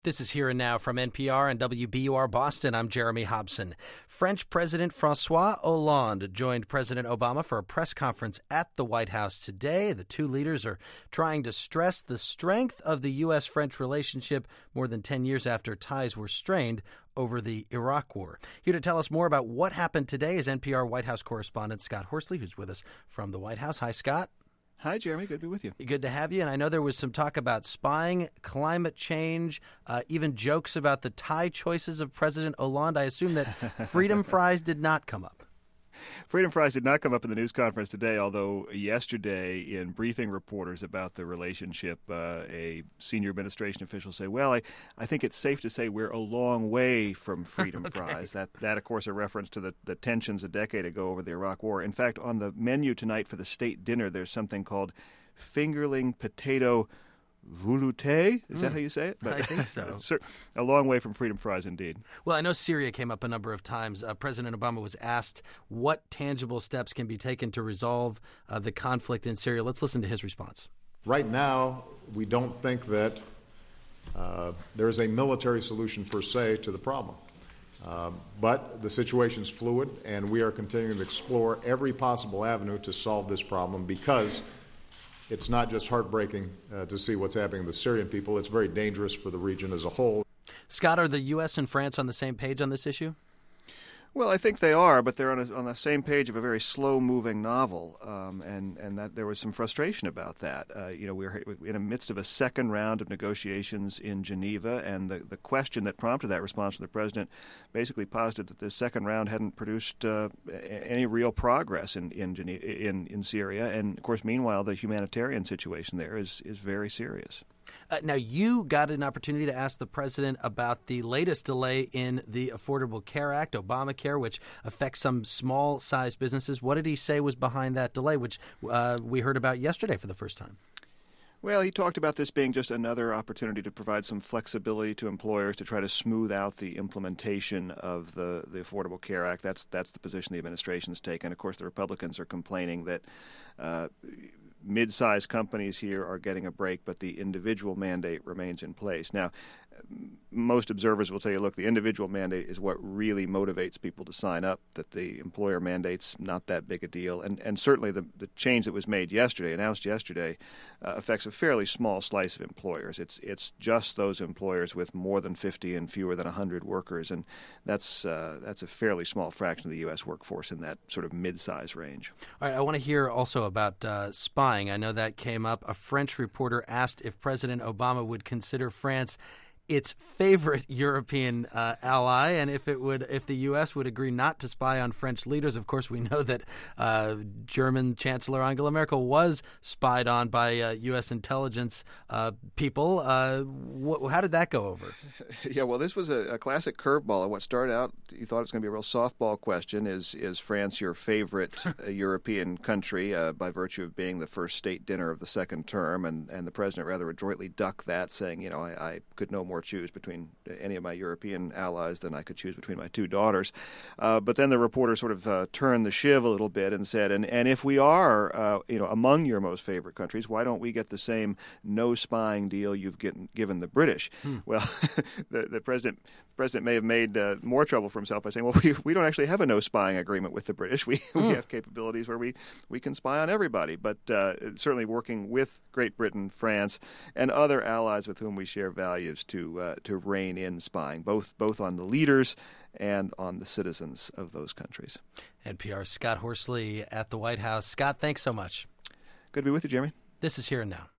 This is Here and Now from NPR and WBUR Boston. I'm Jeremy Hobson. French President François Hollande joined President Obama for a press conference at the White House today. The two leaders are trying to stress the strength of the U.S.-French relationship more than 10 years after ties were strained over the Iraq War. Here to tell us more about what happened today is NPR White House correspondent Scott Horsley, who's with us from the White House. Hi, Scott. Hi, Jeremy. Good to be with you. Good to have you. And I know there was some talk about spying, climate change, even jokes about the tie choices of President Hollande. I assume that freedom fries did not come up. Freedom fries did not come up in the news conference today, although yesterday in briefing reporters about the relationship, a senior administration official said, well, I think it's safe to say we're a long way from freedom fries. That, of course, a reference to the tensions a decade ago over the Iraq War. In fact, on the menu tonight for the state dinner, there's something called fingerling potato velouté. Is that how you say it? I think so. A long way from freedom fries, indeed. Well, I know Syria came up a number of times. President Obama was asked what tangible steps can be taken to resolve the conflict in Syria. Let's listen to his response. Right now, we don't think that there is a military solution per se to the problem. But the situation's fluid, and we are continuing to explore every possible avenue to solve this problem because it's not just heartbreaking to see what's happening to the Syrian people. It's very dangerous for the region as a whole. Scott, are the U.S. and France on the same page on this issue? Well, I think they are, but they're on the same page of a very slow-moving novel, and that there was some frustration about that. We're in the midst of a second round of negotiations in Geneva, and the question that prompted that response from the president basically posited that this second round hadn't produced any real progress in Syria, and of course, meanwhile, the humanitarian situation there is very serious. Now, you got an opportunity to ask the president about the latest delay in the Affordable Care Act, Obamacare, which affects some small-sized businesses. What did he say was behind that delay, which we heard about yesterday for the first time? Well, he talked about this being just another opportunity to provide some flexibility to employers to try to smooth out the implementation of the Affordable Care Act. That's the position the administration's taken. Of course, the Republicans are complaining that mid-sized companies here are getting a break, but the individual mandate remains in place. Now, most observers will tell you, look, the individual mandate is what really motivates people to sign up, that the employer mandate's not that big a deal. And certainly the change that was made yesterday, announced yesterday, affects a fairly small slice of employers. It's just those employers with more than 50 and fewer than 100 workers, and that's a fairly small fraction of the U.S. workforce in that sort of mid-size range. All right, I want to hear also about spying. I know that came up. A French reporter asked if President Obama would consider France its favorite European ally, and if the U.S. would agree not to spy on French leaders. Of course, we know that German Chancellor Angela Merkel was spied on by U.S. intelligence people. How did that go over? Yeah, well, this was a classic curveball. What started out, you thought it was going to be a real softball question, is France your favorite European country by virtue of being the first state dinner of the second term? And the president rather adroitly ducked that, saying, I could no more choose between any of my European allies than I could choose between my two daughters. But then the reporter sort of turned the shiv a little bit and said, and if we are among your most favorite countries, why don't we get the same no spying deal you've given the British? Well, the president may have made more trouble for himself by saying, well, we don't actually have a no spying agreement with the British. We have capabilities where we can spy on everybody. But certainly working with Great Britain, France, and other allies with whom we share values to rein in spying, both on the leaders and on the citizens of those countries. NPR's Scott Horsley at the White House. Scott, thanks so much. Good to be with you, Jeremy. This is Here and Now.